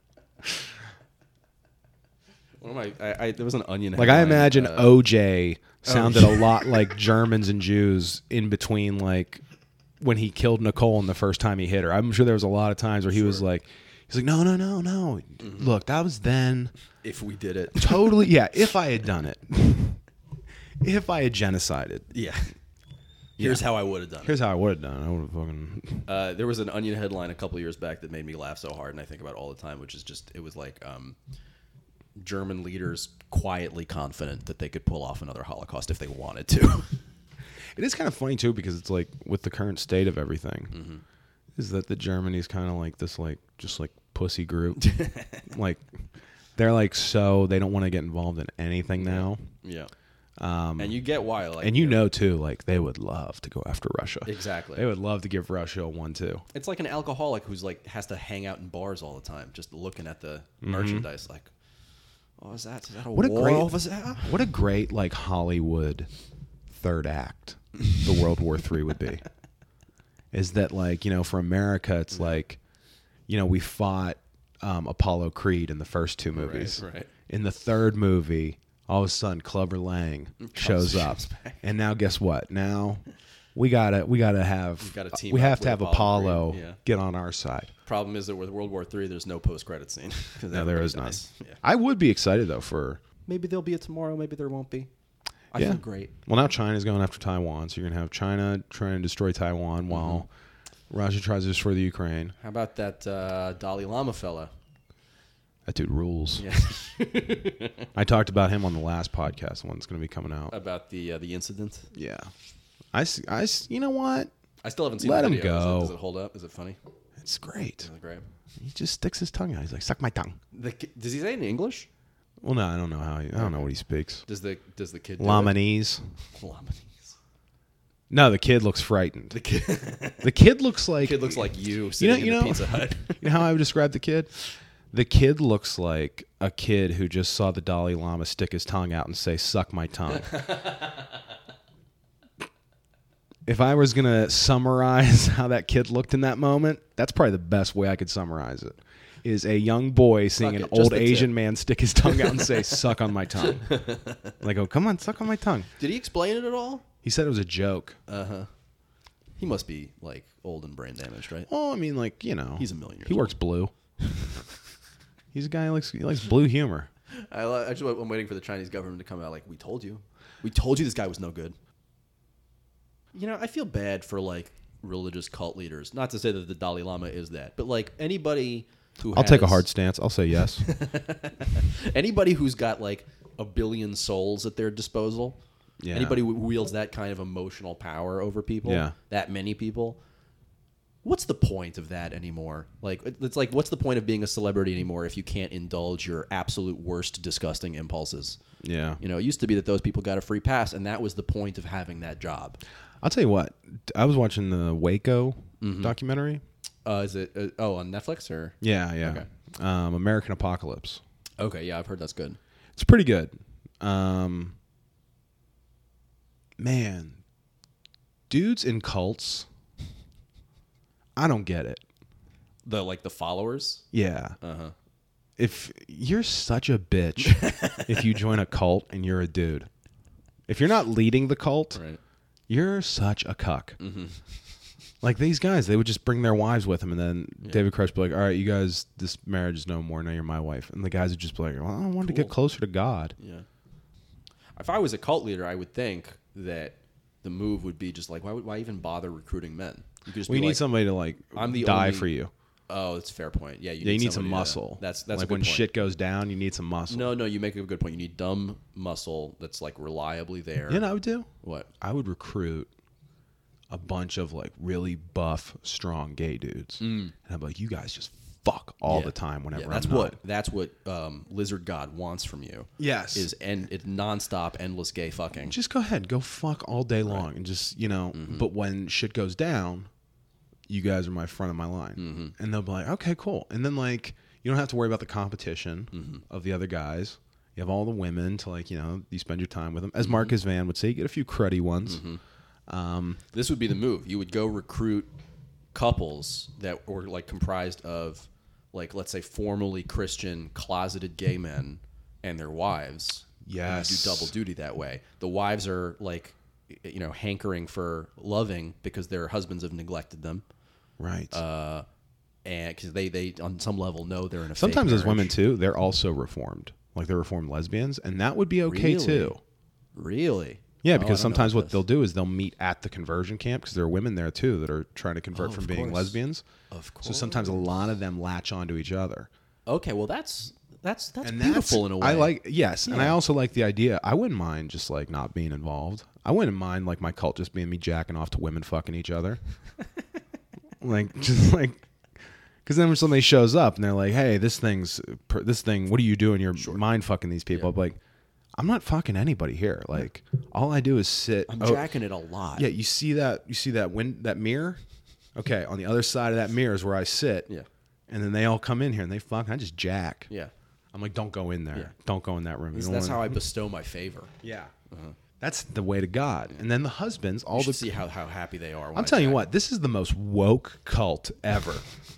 What am I there was an Onion Like, I headline, imagine OJ sounded a lot like Germans and Jews in between, like, when he killed Nicole and the first time he hit her. I'm sure there was a lot of times where he was like, no. Look, that was then. if we did it. Totally, yeah, if I had done it. If I had genocided. Yeah. Here's how I would have done it. Here's how I would have done it. I would have fucking... There was an Onion headline a couple years back that made me laugh so hard, and I think about it all the time, which is just, it was like German leaders quietly confident that they could pull off another Holocaust if they wanted to. It is kind of funny, too, because it's like, with the current state of everything, is that the Germany's kind of like this, like, just like pussy group. Like, they're like, so they don't want to get involved in anything now. Yeah. And you get why. Like, And you know, too, like, they would love to go after Russia. Exactly. They would love to give Russia a 1-2. It's like an alcoholic who's like has to hang out in bars all the time, just looking at the merchandise. Like, oh, is that a What a war great, over there? what a great, like, Hollywood third act the World War III would be. Is that, like, you know, for America, it's like, you know, we fought Apollo Creed in the first two movies. Right. In the third movie, all of a sudden, Clubber Lang shows up, and now guess what? Now we gotta have gotta team we up have to with have Apollo Apollo Creed, yeah. get on our side. Problem is that with World War III, there's no post-credit scene. No, there is none. Yeah. I would be excited though for. Maybe there'll be a tomorrow. Maybe there won't be. I Yeah. feel great. Well, now China's going after Taiwan, so you're gonna have China trying to destroy Taiwan while Russia tries to destroy the Ukraine. How about that Dalai Lama fella? That dude rules. Yeah. I talked about him on the last podcast, the one that's going to be coming out. About the incident. Yeah. You know what? I still haven't seen Let the him video. go. Does it hold up? Is it funny? It's great. Is it great? He just sticks his tongue out. He's like, suck my tongue. Does he say it in English? Well, no, I don't know I don't know what he speaks. Does the kid do Lamanese. it? Lamanese. No, the kid looks frightened. The kid, The kid looks like kid looks like you sitting in the Pizza Hut. You know how I would describe the kid? The kid looks like a kid who just saw the Dalai Lama stick his tongue out and say, suck my tongue. If I was going to summarize how that kid looked in that moment, that's probably the best way I could summarize it. Is a young boy seeing an it, just old the Asian tip. man stick his tongue out and say, suck on my tongue. Like, oh, come on, suck on my tongue. Did he explain it at all? He said it was a joke. He must be like old and brain damaged, right? Well, I mean, like, you know. He's a million years He works blue. He's a guy who likes blue humor. I'm waiting for the Chinese government to come out like, we told you this guy was no good. You know, I feel bad for like religious cult leaders. Not to say that the Dalai Lama is that, but like anybody who I'll take a hard stance. I'll say yes. anybody who's got like a billion souls at their disposal. Yeah. Anybody who wields that kind of emotional power over people. Yeah. That many people. What's the point of that anymore? Like, it's like, what's the point of being a celebrity anymore if you can't indulge your absolute worst, disgusting impulses? Yeah. You know, it used to be that those people got a free pass, and that was the point of having that job. I'll tell you what. I was watching the Waco documentary. Is it? On Netflix or? Yeah. Okay. American Apocalypse. Okay, yeah, I've heard that's good. It's pretty good. Man, dudes in cults. I don't get it. The followers. Yeah. If you're such a bitch, if you join a cult and you're a dude, if you're not leading the cult, Right. you're such a cuck. Like these guys, they would just bring their wives with them, and then David Koresh would be like, "All right, you guys, this marriage is no more. Now you're my wife." And the guys would just be like, "Well, I want to get closer to God." Yeah. If I was a cult leader, I would think that the move would be just like, why even bother recruiting men? You could just Well, be you need like, somebody to like I'm the die only- for you. Oh, that's a fair point. Yeah, You need some somebody muscle. That's like a good when point. shit goes down, you need some muscle. No, you make a good point. You need dumb muscle that's like reliably there. You know what I would do? What? I would recruit a bunch of like really buff, strong gay dudes, and I'd be like, you guys just fuck all Yeah. the time whenever that's I'm not. that's what Lizard God wants from you. Yes. is it's nonstop, endless gay fucking. Just go ahead, go fuck all day long, and just But when shit goes down, you guys are my front of my line, and they'll be like, okay, cool, and then like you don't have to worry about the competition of the other guys. You have all the women to like you spend your time with them. As Marcus Van would say, you get a few cruddy ones. This would be the move. You would go recruit couples that were like comprised of, like, let's say formerly Christian closeted gay men and their wives. Yes. And you do double duty that way. The wives are like, hankering for loving because their husbands have neglected them. Right. And because they on some level know they're in a Sometimes fake as women marriage. too, they're also reformed. Like they're reformed lesbians, and that would be okay Really? too. Really? Yeah, Oh, I because don't know sometimes about what this. they'll do is they'll meet at the conversion camp because there are women there too that are trying to convert from of being course. lesbians. Of So sometimes a lot of them latch onto each other. Okay, well that's And beautiful in a way. I like and I Yeah. also like the idea. I wouldn't mind just like not being involved. I wouldn't mind like my cult just being me jacking off to women fucking each other. Because then when somebody shows up and they're like, "Hey, this thing, what are you doing? You're mind fucking these people." I'm like, I'm not fucking anybody here. Like, all I do is sit. I'm jacking it a lot. Yeah, you see that that mirror? Okay, on the other side of that mirror is where I sit. Yeah. And then they all come in here and they fuck. I just jack. Yeah. I'm like, don't go in there. Yeah. Don't go in that room. You don't That's wanna- how I bestow my favor. Yeah. That's the way to God. And then the husbands, all You the should see how happy they are. When I'm I telling you jack. what, this is the most woke cult ever.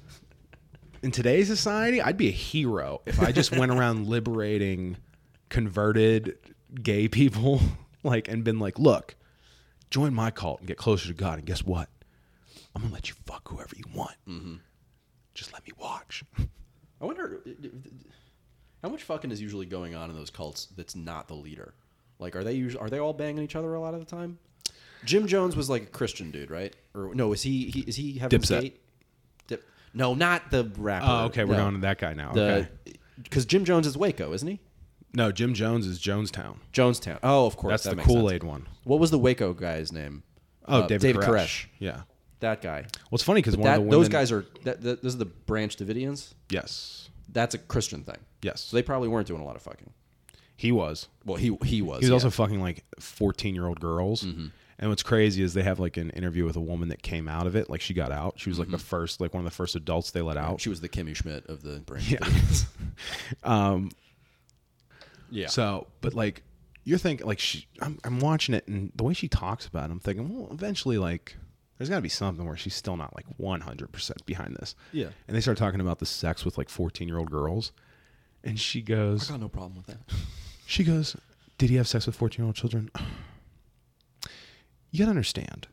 In today's society, I'd be a hero if I just went around liberating converted gay people, like, and been like, look, join my cult and get closer to God. And guess what? I'm gonna let you fuck whoever you want. Just let me watch. I wonder how much fucking is usually going on in those cults that's not the leader. Like, are they all banging each other a lot of the time? Jim Jones was like a Christian dude, right? Or no, is he having Dipset. No, not the rapper. Oh, okay, we're No. going to that guy now. Okay. Because Jim Jones is Waco, isn't he? No, Jim Jones is Jonestown. Jonestown. Oh, of course. That's that the makes sense. Kool-Aid one. What was the Waco guy's name? Oh, David Koresh. Koresh. Yeah. That guy. Well, it's funny because one of the women. Those guys are. Those are the Branch Davidians. Yes. That's a Christian thing. Yes. So they probably weren't doing a lot of fucking. He was. Well, he was. He was also fucking like 14-year-old girls. And what's crazy is they have like an interview with a woman that came out of it. Like she got out. She was like the first, like one of the first adults they let out. She was the Kimmy Schmidt of the Branch. Yeah. Yeah. So, but like you're thinking, like I'm watching it, and the way she talks about it, I'm thinking, well, eventually, like there's got to be something where she's still not like 100% behind this. Yeah. And they start talking about the sex with like 14-year-old girls, and she goes, I got no problem with that. She goes, did he have sex with 14-year-old children? You gotta understand.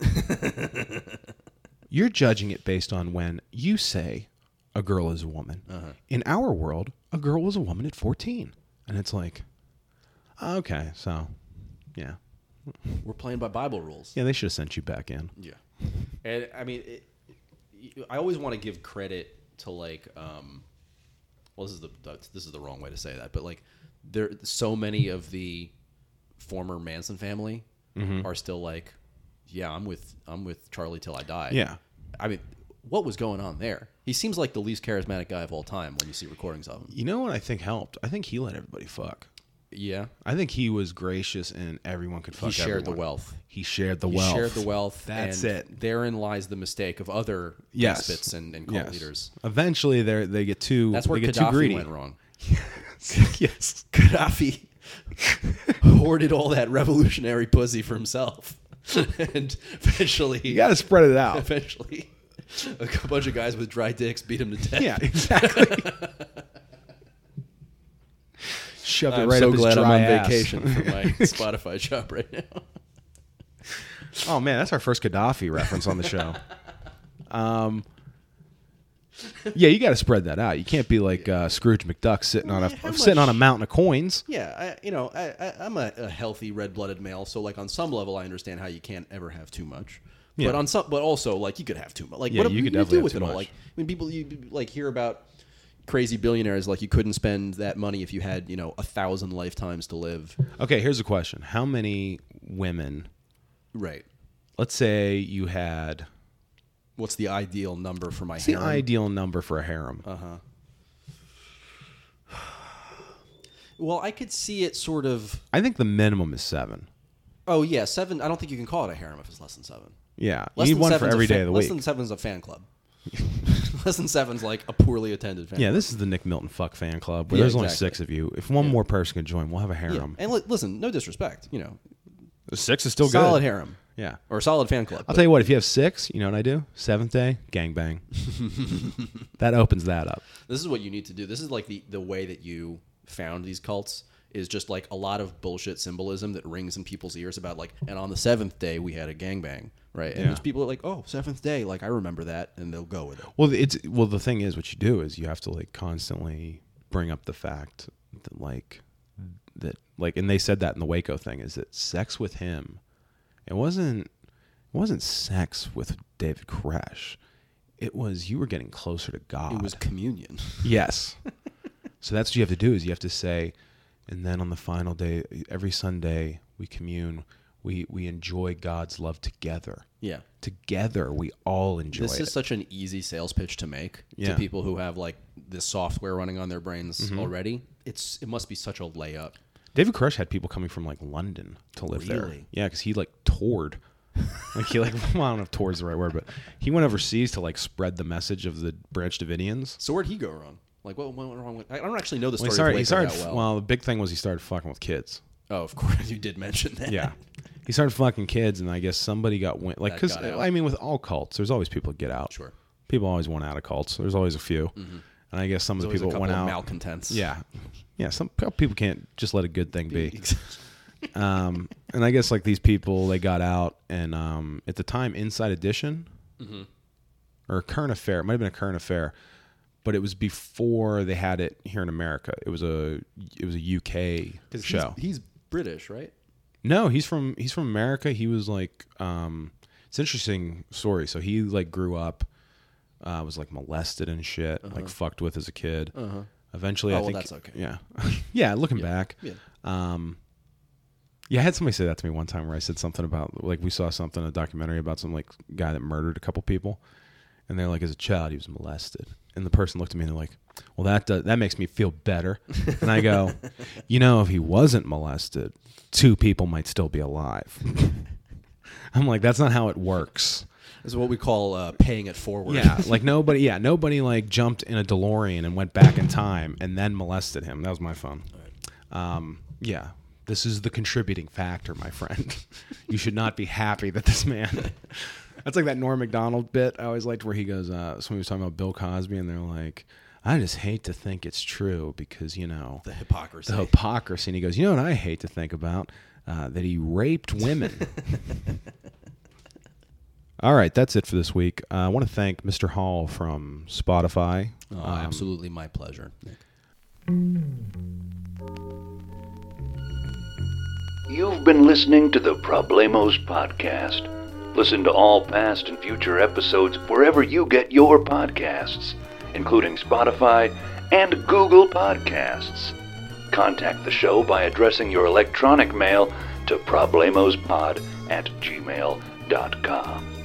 You're judging it based on when you say a girl is a woman. In our world, a girl was a woman at 14. And it's like, okay, so, yeah. We're playing by Bible rules. Yeah, they should have sent you back in. Yeah. And I mean, I always want to give credit to like, well, this is the wrong way to say that, but like, there so many of the former Manson family are still like, yeah, I'm with Charlie till I die. Yeah. I mean, what was going on there? He seems like the least charismatic guy of all time when you see recordings of him. You know what I think helped? I think he let everybody fuck. Yeah. I think he was gracious and everyone could fuck He shared everyone. the wealth. He shared the He wealth. shared the wealth. That's and it. Therein lies the mistake of other Yes. misfits and cult leaders. Eventually, they get too. That's where they get too Gaddafi greedy. went wrong. Yes. Gaddafi hoarded all that revolutionary pussy for himself. And eventually... You got to spread it out. Eventually, a bunch of guys with dry dicks beat him to death. Yeah, exactly. Shoved it I'm right so up his glad I'm dry on ass. vacation from my Spotify job right now. Oh man, that's our first Gaddafi reference on the show. Yeah, you got to spread that out. You can't be like Scrooge McDuck sitting on a mountain of coins. Yeah, I'm a healthy red-blooded male, so like on some level I understand how you can't ever have too much. Yeah. But also like you could have too much. Like Yeah, what you do could you definitely do have with too it all? much. Like I mean, people you like hear about crazy billionaires like you couldn't spend that money if you had 1,000 lifetimes to live. Okay, here's a question: how many women? Right. Let's say you had. What's the ideal number for my What's the harem? ideal number for a harem? Well, I could see it sort of. I think the minimum is 7. Oh yeah, 7. I don't think you can call it a harem if it's less than 7. Yeah, Less you than need one for 7's every a fa- day of the Less week. than 7's a fan club. Less than 7's like a poorly attended fan. Yeah, club. this is the Nick Milton fuck fan club. Where Yeah, there's only exactly. 6 of you. If one more person could join, we'll have a Yeah. harem. And listen, no disrespect, 6 is still good. solid harem. Yeah. Or solid fan club. I'll tell you what, if you have 6, you know what I do? 7th day, gangbang. That opens that up. This is what you need to do. This is like the way that you found these cults is just like a lot of bullshit symbolism that rings in people's ears about like, and on the 7th day we had a gangbang, right? And Yeah. there's people that are like, oh, 7th day, like I remember that, and they'll go with it. Well, the thing is, what you do is you have to like constantly bring up the fact that and they said that in the Waco thing, is that sex with him, it wasn't sex with David Koresh. It was you were getting closer to God. It was communion. Yes. So that's what you have to do is you have to say, and then on the final day, every Sunday we commune, we enjoy God's love together. Yeah. Together we all enjoy This it. is such an easy sales pitch to make Yeah. to people who have like this software running on their brains Mm-hmm. already. It must be such a layup. David Koresh had people coming from like London to live there. Really? Yeah, because he like toured. Well, I don't know if toured is the right word, but he went overseas to like spread the message of the Branch Davidians. So where'd he go wrong? Like what went wrong with? I don't actually know the story. Well, of he Waco started. that well. The big thing was he started fucking with kids. Oh, of course you did mention that. Yeah, he started fucking kids, and I guess somebody got like That because got out. I mean, with all cults, there's always people that get out. Sure. People always want out of cults. There's always a few, and I guess some of the There's always people a that couple went of out. malcontents. Yeah. Some people can't just let a good thing be. And I guess like these people, they got out, and at the time, Inside Edition or a Current Affair, it might have been a Current Affair, but it was before they had it here in America. It was a UK show. He's British, right? No, he's from America. He was like, it's an interesting story. So he like grew up, was like molested and shit, like fucked with as a kid. Eventually, Oh, I well, think that's okay. Yeah, yeah. Looking back, Yeah. Yeah, I had somebody say that to me one time where I said something about like we saw something, a documentary about some like guy that murdered a couple people, and they're like, as a child he was molested, and the person looked at me and they're like, well, that makes me feel better, and I go, if he wasn't molested, 2 people might still be alive. I'm like, that's not how it works. This is what we call paying it forward. Yeah, like nobody like jumped in a DeLorean and went back in time and then molested him. That was my phone. Yeah. This is the contributing factor, my friend. You should not be happy that this man. That's like that Norm Macdonald bit I always liked where he goes, somebody was talking about Bill Cosby, and they're like, I just hate to think it's true because, The hypocrisy. the hypocrisy. And he goes, you know what I hate to think about? That he raped women. All right, that's it for this week. I want to thank Mr. Hall from Spotify. Absolutely my pleasure. You've been listening to the Problemos Podcast. Listen to all past and future episodes wherever you get your podcasts, including Spotify and Google Podcasts. Contact the show by addressing your electronic mail to problemospod@gmail.com.